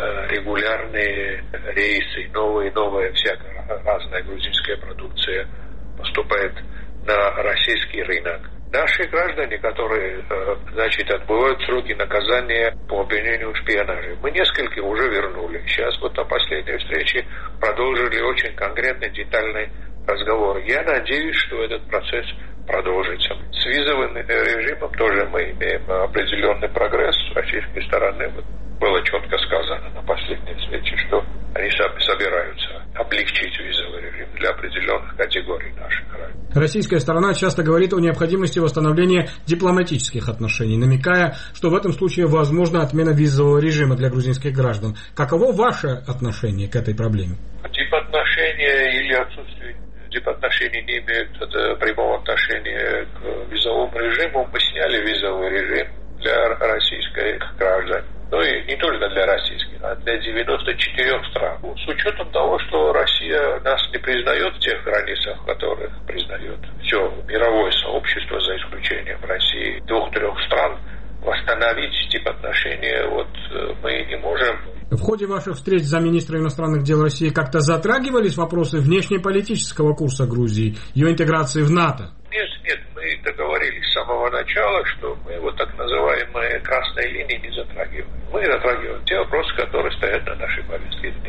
регулярные рейсы, новая всякая разная грузинская продукция поступает на российский рынок. Наши граждане, которые, отбывают сроки наказания по обвинению в шпионаже, мы несколько уже вернули. Сейчас вот на последней встрече продолжили очень конкретный, детальный разговор. Я надеюсь, что этот процесс продолжится. С визовым режимом тоже мы имеем определенный прогресс с российской стороны. Было четко сказано на последней встрече, что они собираются облегчить визовый режим для определенных категорий наших граждан. Российская сторона часто говорит о необходимости восстановления дипломатических отношений, намекая, что в этом случае возможна отмена визового режима для грузинских граждан. Каково ваше отношение к этой проблеме? Дипотношения или отсутствие дипотношений не имеют прямого отношения к визовому режиму. Мы сняли визовый режим для российских граждан. Ну и не только для российских, а для 94 стран. С учетом того, что Россия нас не признает в тех границах, которых признает все мировое сообщество, за исключением России, 2-3 стран, восстановить тип отношения мы не можем. В ходе ваших встреч с замминистра иностранных дел России как-то затрагивались вопросы внешнеполитического курса Грузии, ее интеграции в НАТО? Нет, мы договорились с самого начала, что мы так называемые красные линии не затрагиваем. Мы затрагиваем те вопросы, которые стоят на нашей повестке дня.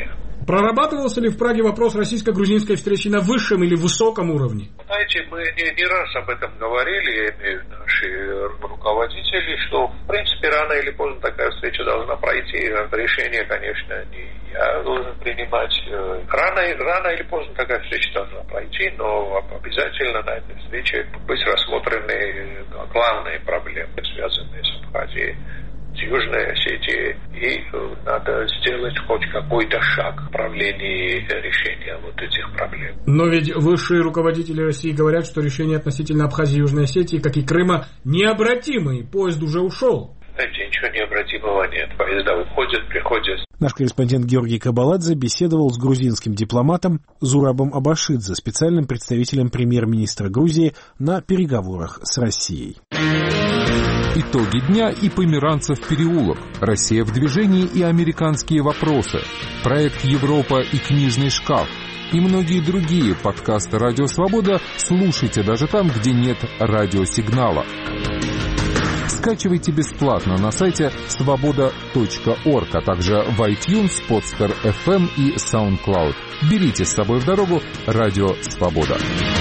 Прорабатывался ли в Праге вопрос российско-грузинской встречи на высшем или высоком уровне? Знаете, мы не раз об этом говорили, я имею в виду наши руководители, что, в принципе, рано или поздно такая встреча должна пройти. Решение, конечно, не я должен принимать. Рано или поздно такая встреча должна пройти, но обязательно на этой встрече быть рассмотрены главные проблемы, связанные с Абхазией, с Южной Осетией, и надо сделать хоть какой-то шаг в направлении решения вот этих проблем. Но ведь высшие руководители России говорят, что решение относительно Абхазии и Южной Осетии, как и Крыма, необратимые. Поезд уже ушел. Знаете, ничего необратимого нет. Поезда уходят, приходят. Наш корреспондент Георгий Кабаладзе беседовал с грузинским дипломатом Зурабом Абашидзе, специальным представителем премьер-министра Грузии на переговорах с Россией. Итоги дня и Померанцев переулок. Россия в движении и американские вопросы. Проект «Европа и книжный шкаф». И многие другие подкасты «Радио Свобода» слушайте даже там, где нет радиосигнала. Скачивайте бесплатно на сайте svoboda.org, а также в iTunes, Podster FM и SoundCloud. Берите с собой в дорогу «Радио Свобода».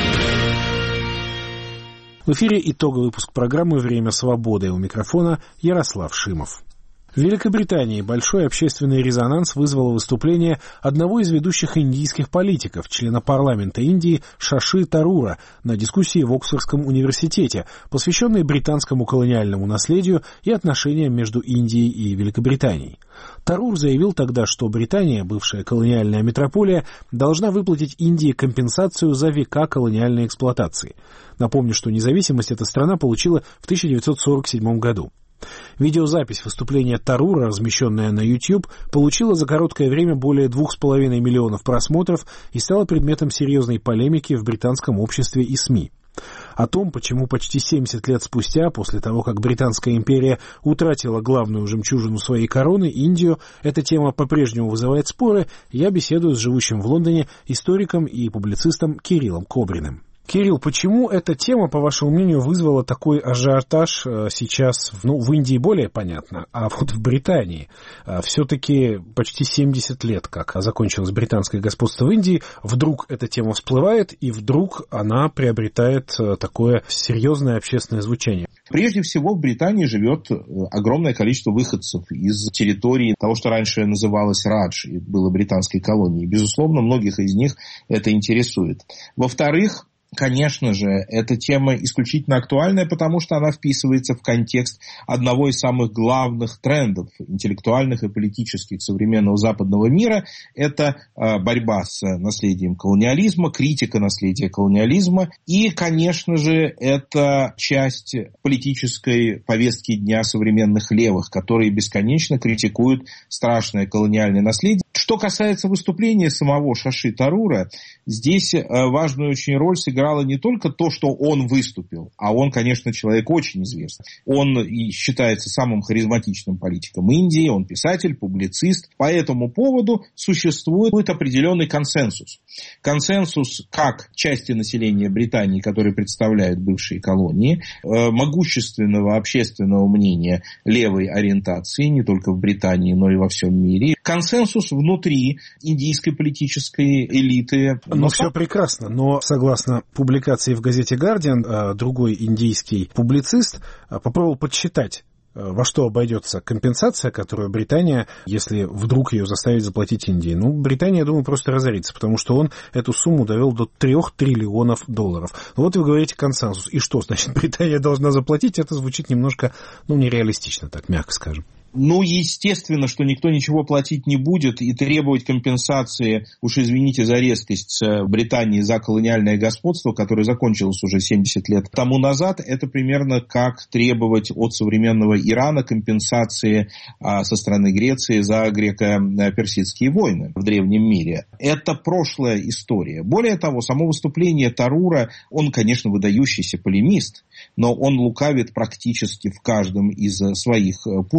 В эфире итоговый выпуск программы «Время свободы». У микрофона Ярослав Шимов. В Великобритании большой общественный резонанс вызвало выступление одного из ведущих индийских политиков, члена парламента Индии Шаши Тарура, на дискуссии в Оксфордском университете, посвященной британскому колониальному наследию и отношениям между Индией и Великобританией. Тарур заявил тогда, что Британия, бывшая колониальная метрополия, должна выплатить Индии компенсацию за века колониальной эксплуатации. Напомню, что независимость эта страна получила в 1947 году. Видеозапись выступления Тарура, размещенная на YouTube, получила за короткое время более 2,5 миллионов просмотров и стала предметом серьезной полемики в британском обществе и СМИ. О том, почему почти 70 лет спустя, после того, как Британская империя утратила главную жемчужину своей короны, Индию, эта тема по-прежнему вызывает споры, я беседую с живущим в Лондоне историком и публицистом Кириллом Кобриным. Кирилл, почему эта тема, по вашему мнению, вызвала такой ажиотаж сейчас, в Индии более понятно, а вот в Британии? Все-таки почти 70 лет, как закончилось британское господство в Индии, вдруг эта тема всплывает, и вдруг она приобретает такое серьезное общественное звучание. Прежде всего, в Британии живет огромное количество выходцев из территории того, что раньше называлось Радж, и было британской колонией. Безусловно, многих из них это интересует. Во-вторых, конечно же, эта тема исключительно актуальная, потому что она вписывается в контекст одного из самых главных трендов интеллектуальных и политических современного западного мира. Это борьба с наследием колониализма, критика наследия колониализма. И, конечно же, это часть политической повестки дня современных левых, которые бесконечно критикуют страшное колониальное наследие. Что касается выступления самого Шаши Тарура, здесь важную очень роль сыграло не только то, что он выступил, а он, конечно, человек очень известный. Он и считается самым харизматичным политиком Индии, он писатель, публицист. По этому поводу существует определенный консенсус. Консенсус как части населения Британии, которые представляют бывшие колонии, могущественного общественного мнения левой ориентации, не только в Британии, но и во всем мире. Консенсус внутри индийской политической элиты. Ну, все прекрасно, но согласно публикации в газете «Гардиан», другой индийский публицист попробовал подсчитать, во что обойдется компенсация, которую Британия, если вдруг ее заставить заплатить Индии. Ну, Британия, я думаю, просто разорится, потому что он эту сумму довел до $3 триллионов. Ну, вот вы говорите консенсус. И что, значит, Британия должна заплатить? Это звучит немножко, нереалистично, так мягко скажем. Ну, естественно, что никто ничего платить не будет, и требовать компенсации, уж извините за резкость, Британии за колониальное господство, которое закончилось уже 70 лет тому назад, это примерно как требовать от современного Ирана компенсации со стороны Греции за греко-персидские войны в древнем мире. Это прошлая история. Более того, само выступление Тарура, он, конечно, выдающийся полемист, но он лукавит практически в каждом из своих пунктов.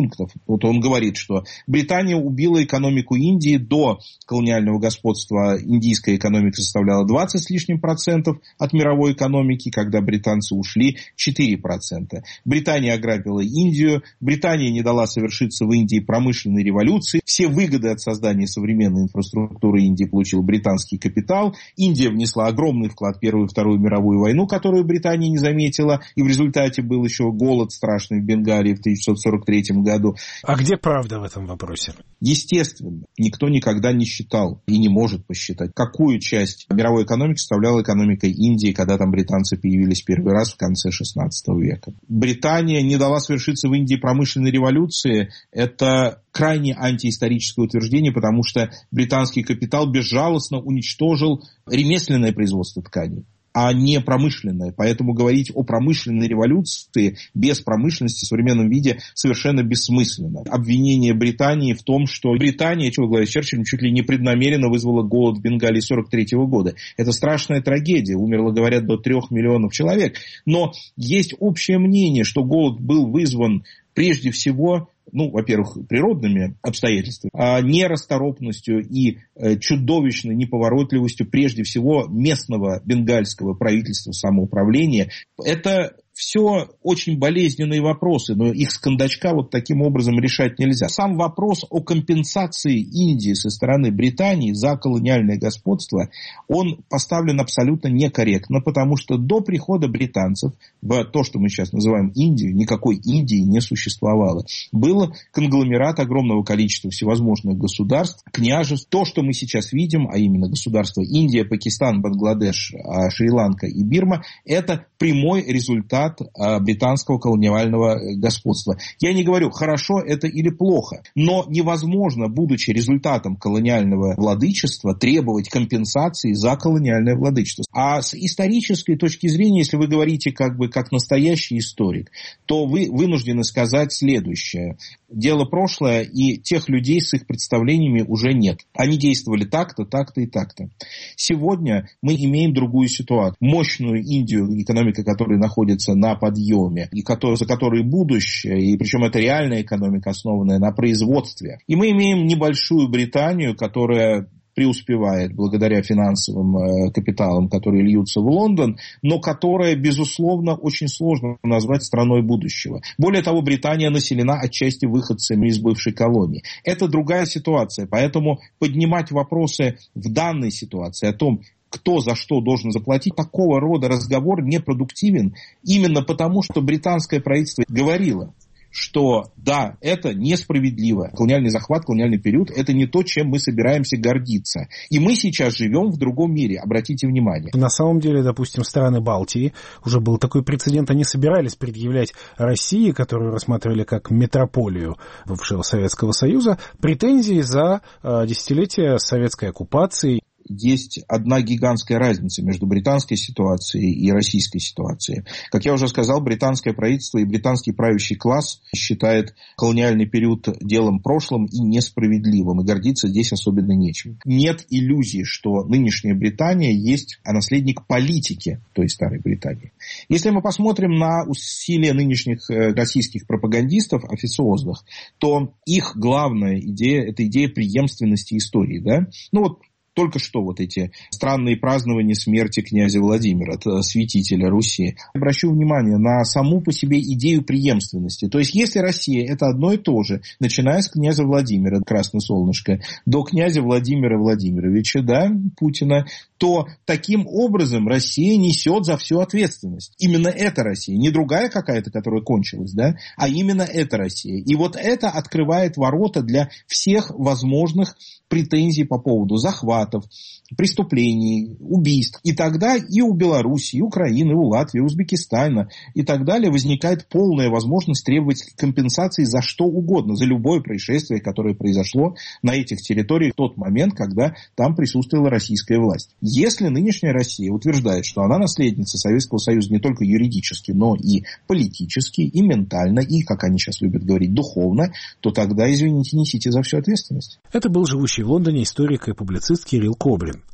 Вот он говорит, что Британия убила экономику Индии. До колониального господства индийская экономика составляла 20 с лишним процентов от мировой экономики, когда британцы ушли 4%. Британия ограбила Индию, Британия не дала совершиться в Индии промышленной революции. Все выгоды от создания современной инфраструктуры Индии получил британский капитал. Индия внесла огромный вклад в Первую и Вторую мировую войну, которую Британия не заметила, и в результате был еще голод страшный в Бенгалии в 1943 году. А где правда в этом вопросе? Естественно, никто никогда не считал и не может посчитать, какую часть мировой экономики составляла экономика Индии, когда там британцы появились первый раз в конце XVI века. Британия не дала совершиться в Индии промышленной революции. Это крайне антиисторическое утверждение, потому что британский капитал безжалостно уничтожил ремесленное производство тканей, а не промышленное. Поэтому говорить о промышленной революции без промышленности в современном виде совершенно бессмысленно. Обвинение Британии в том, что Британия, во главе с Черчиллем, чуть ли не преднамеренно вызвала голод в Бенгалии 1943 года. Это страшная трагедия. Умерло, говорят, до 3 миллионов человек. Но есть общее мнение, что голод был вызван прежде всего, во-первых, природными обстоятельствами, а нерасторопностью и чудовищной неповоротливостью, прежде всего, местного бенгальского правительства самоуправления. Это все очень болезненные вопросы, но их с кондачка вот таким образом решать нельзя. Сам вопрос о компенсации Индии со стороны Британии за колониальное господство, он поставлен абсолютно некорректно, потому что до прихода британцев в то, что мы сейчас называем Индию, никакой Индии не существовало. Был конгломерат огромного количества всевозможных государств, княжеств. То, что мы сейчас видим, а именно государства Индия, Пакистан, Бангладеш, Шри-Ланка и Бирма, это прямой результат британского колониального господства. Я не говорю, хорошо это или плохо, но невозможно, будучи результатом колониального владычества, требовать компенсации за колониальное владычество. А с исторической точки зрения, если вы говорите как настоящий историк, то вы вынуждены сказать следующее. Дело прошлое, и тех людей с их представлениями уже нет. Они действовали так-то, так-то и так-то. Сегодня мы имеем другую ситуацию. Мощную Индию, экономика которой находится на подъеме, и за которой будущее, и причем это реальная экономика, основанная на производстве. И мы имеем небольшую Британию, которая преуспевает благодаря финансовым капиталам, которые льются в Лондон, но которая, безусловно, очень сложно назвать страной будущего. Более того, Британия населена отчасти выходцами из бывшей колонии. Это другая ситуация, поэтому поднимать вопросы в данной ситуации о том, кто за что должен заплатить, такого рода разговор непродуктивен, именно потому, что британское правительство говорило, что да, это несправедливо. Колониальный захват, колониальный период – это не то, чем мы собираемся гордиться. И мы сейчас живем в другом мире, обратите внимание. На самом деле, допустим, страны Балтии, уже был такой прецедент, они собирались предъявлять России, которую рассматривали как метрополию бывшего Советского Союза, претензии за десятилетия советской оккупации. Есть одна гигантская разница между британской ситуацией и российской ситуацией. Как я уже сказал, британское правительство и британский правящий класс считает колониальный период делом прошлым и несправедливым, и гордиться здесь особенно нечем. Нет иллюзии, что нынешняя Британия есть наследник политики той старой Британии. Если мы посмотрим на усилия нынешних российских пропагандистов, официозных, то их главная идея – это идея преемственности истории. Да? Только что эти странные празднования смерти князя Владимира, святителя Руси. Обращу внимание на саму по себе идею преемственности. То есть, если Россия – это одно и то же, начиная с князя Владимира, Красное Солнышко, до князя Владимира Владимировича, Путина, то таким образом Россия несет за всю ответственность. Именно эта Россия, не другая какая-то, которая кончилась, а именно эта Россия. И это открывает ворота для всех возможных претензий по поводу захватов, преступлений, убийств. И тогда и у Беларуси, и Украины, и у Латвии, и Узбекистана и так далее возникает полная возможность требовать компенсации за что угодно, за любое происшествие, которое произошло на этих территориях в тот момент, когда там присутствовала российская власть. Если нынешняя Россия утверждает, что она наследница Советского Союза не только юридически, но и политически, и ментально, и, как они сейчас любят говорить, духовно, то тогда, извините, несите за всю ответственность. Это был живущий в Лондоне историк и публицист Кирилл Кобрин.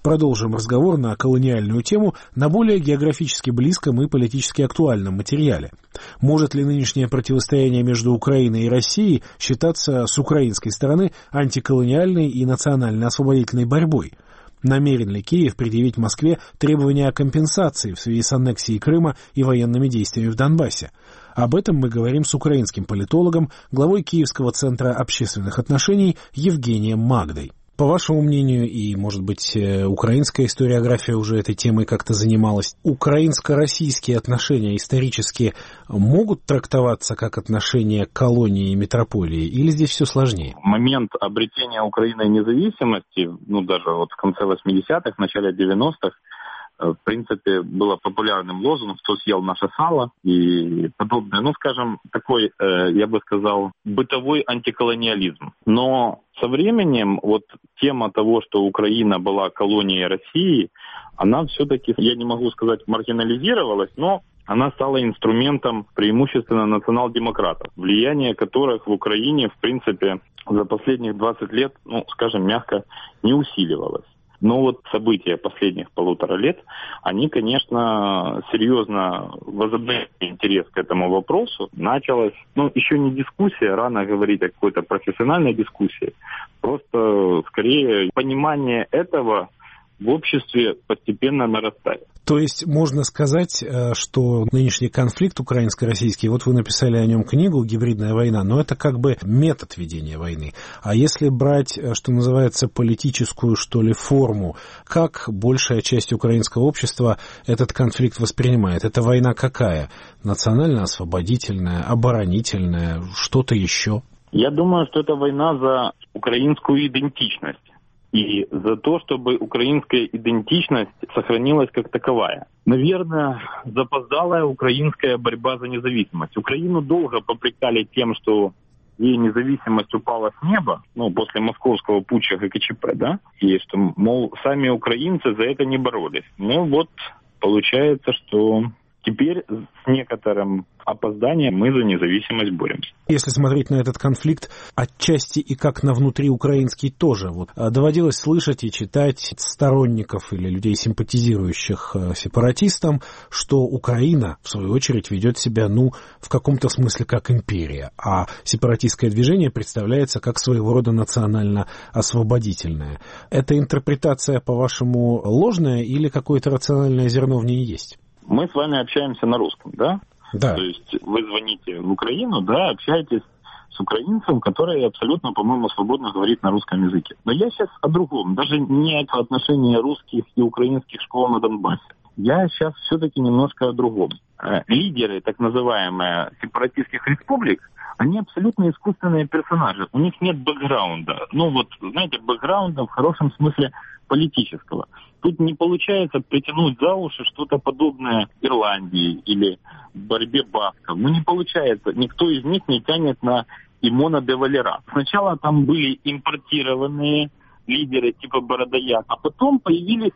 Продолжим разговор на колониальную тему на более географически близком и политически актуальном материале. Может ли нынешнее противостояние между Украиной и Россией считаться с украинской стороны антиколониальной и национально-освободительной борьбой? Намерен ли Киев предъявить Москве требования о компенсации в связи с аннексией Крыма и военными действиями в Донбассе? Об этом мы говорим с украинским политологом, главой Киевского центра общественных отношений Евгением Магдой. По вашему мнению, и, может быть, украинская историография уже этой темой как-то занималась, украинско-российские отношения исторически могут трактоваться как отношения колонии и метрополии, или здесь все сложнее? Момент обретения Украиной независимости, даже вот в конце 80-х, в начале 90-х, в принципе, было популярным лозунгом «Кто съел наше сало» и подобное. Такой, я бы сказал, бытовой антиколониализм. Но со временем тема того, что Украина была колонией России, она все-таки, я не могу сказать, маргинализировалась, но она стала инструментом преимущественно национал-демократов, влияние которых в Украине, в принципе, за последних 20 лет, мягко, не усиливалось. Но события последних 1,5 лет, они, конечно, серьезно возобновили интерес к этому вопросу. Началась, еще не дискуссия, рано говорить о какой-то профессиональной дискуссии, просто, скорее, понимание этого в обществе постепенно нарастает. То есть можно сказать, что нынешний конфликт украинско-российский, вы написали о нем книгу «Гибридная война», но это как бы метод ведения войны. А если брать, что называется, политическую, форму, как большая часть украинского общества этот конфликт воспринимает? Эта война какая? Национально-освободительная, оборонительная, что-то еще? Я думаю, что это война за украинскую идентичность. И за то, чтобы украинская идентичность сохранилась как таковая. Наверное, запоздалая украинская борьба за независимость. Украину долго попрекали тем, что ей независимость упала с неба, после московского путча ГКЧП, да, и что, сами украинцы за это не боролись. Получается, что теперь с некоторым опозданием мы за независимость боремся. Если смотреть на этот конфликт отчасти и как на внутриукраинский тоже, доводилось слышать и читать сторонников или людей, симпатизирующих сепаратистам, что Украина, в свою очередь, ведет себя, в каком-то смысле как империя, а сепаратистское движение представляется как своего рода национально-освободительное. Эта интерпретация, по-вашему, ложная или какое-то рациональное зерно в ней есть? Мы с вами общаемся на русском, да? Да. То есть вы звоните в Украину, да, общаетесь с украинцем, который абсолютно, по-моему, свободно говорит на русском языке. Но я сейчас о другом, даже не о отношении русских и украинских школ на Донбассе. Я сейчас все-таки немножко о другом. Лидеры так называемых сепаратистских республик, они абсолютно искусственные персонажи. У них нет бэкграунда. Бэкграунда в хорошем смысле политического. Тут не получается притянуть за уши что-то подобное Ирландии или борьбе басков. Не получается. Никто из них не тянет на Имона де Валера. Сначала там были импортированные лидеры типа Бородая, а потом появились,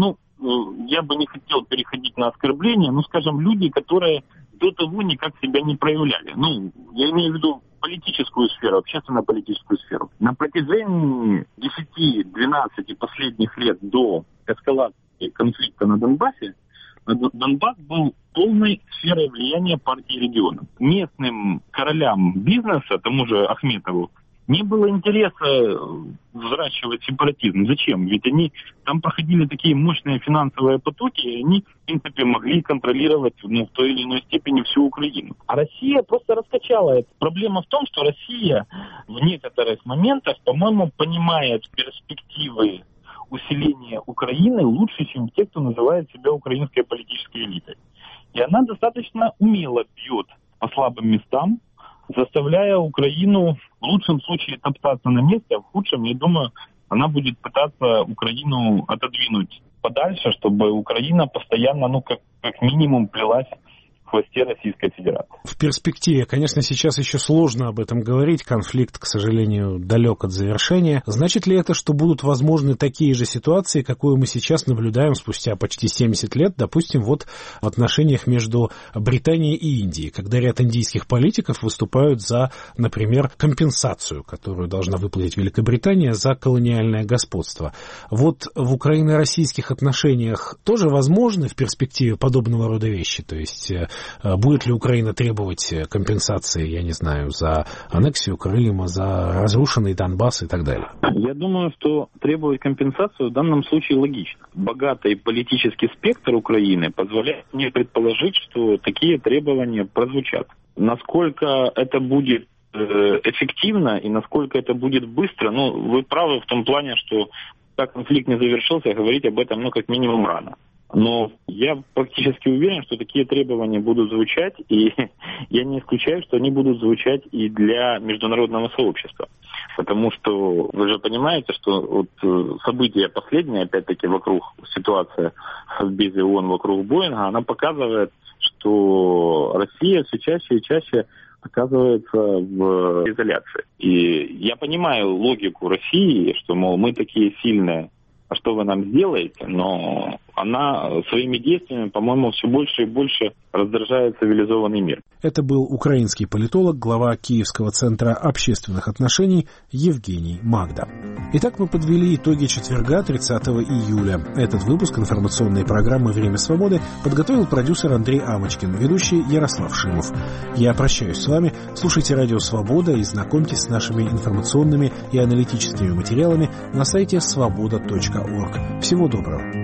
я бы не хотел переходить на оскорбления, люди, которые до того никак себя не проявляли. Я имею в виду политическую сферу, общественно-политическую сферу. На протяжении 10-12 последних лет до эскалации конфликта на Донбассе, Донбасс был полной сферой влияния партии регионов. Местным королям бизнеса, тому же Ахметову, не было интереса взращивать сепаратизм. Зачем? Ведь там проходили такие мощные финансовые потоки, и они, в принципе, могли контролировать в той или иной степени всю Украину. А Россия просто раскачала это. Проблема в том, что Россия в некоторых моментах, по-моему, понимает перспективы усиления Украины лучше, чем те, кто называет себя украинской политической элитой. И она достаточно умело бьет по слабым местам, заставляя Украину в лучшем случае топтаться на месте, а в худшем, я думаю, она будет пытаться Украину отодвинуть подальше, чтобы Украина постоянно, как минимум, плелась хвосте Российской Федерации. В перспективе, конечно, сейчас еще сложно об этом говорить. Конфликт, к сожалению, далек от завершения. Значит ли это, что будут возможны такие же ситуации, какую мы сейчас наблюдаем спустя почти 70 лет, допустим, вот в отношениях между Британией и Индией, когда ряд индийских политиков выступают за, например, компенсацию, которую должна выплатить Великобритания за колониальное господство. Вот в украино-российских отношениях тоже возможны в перспективе подобного рода вещи? То есть будет ли Украина требовать компенсации, я не знаю, за аннексию Крыма, за разрушенный Донбасс и так далее? Я думаю, что требовать компенсацию в данном случае логично. Богатый политический спектр Украины позволяет мне предположить, что такие требования прозвучат. Насколько это будет эффективно и насколько это будет быстро, вы правы в том плане, что пока конфликт не завершился, говорить об этом, как минимум рано. Но я практически уверен, что такие требования будут звучать, и я не исключаю, что они будут звучать и для международного сообщества. Потому что вы же понимаете, что события последние, опять-таки, вокруг ситуации в Совбезе ООН вокруг Боинга, она показывает, что Россия все чаще и чаще оказывается в изоляции. И я понимаю логику России, что, мол, мы такие сильные, а что вы нам сделаете? Но она своими действиями, по-моему, все больше и больше раздражает цивилизованный мир. Это был украинский политолог, глава Киевского центра общественных отношений Евгений Магда. Итак, мы подвели итоги четверга, 30 июля. Этот выпуск информационной программы «Время свободы» подготовил продюсер Андрей Амочкин, ведущий Ярослав Шимов. Я прощаюсь с вами. Слушайте «Радио Свобода» и знакомьтесь с нашими информационными и аналитическими материалами на сайте svoboda.org. Всего доброго.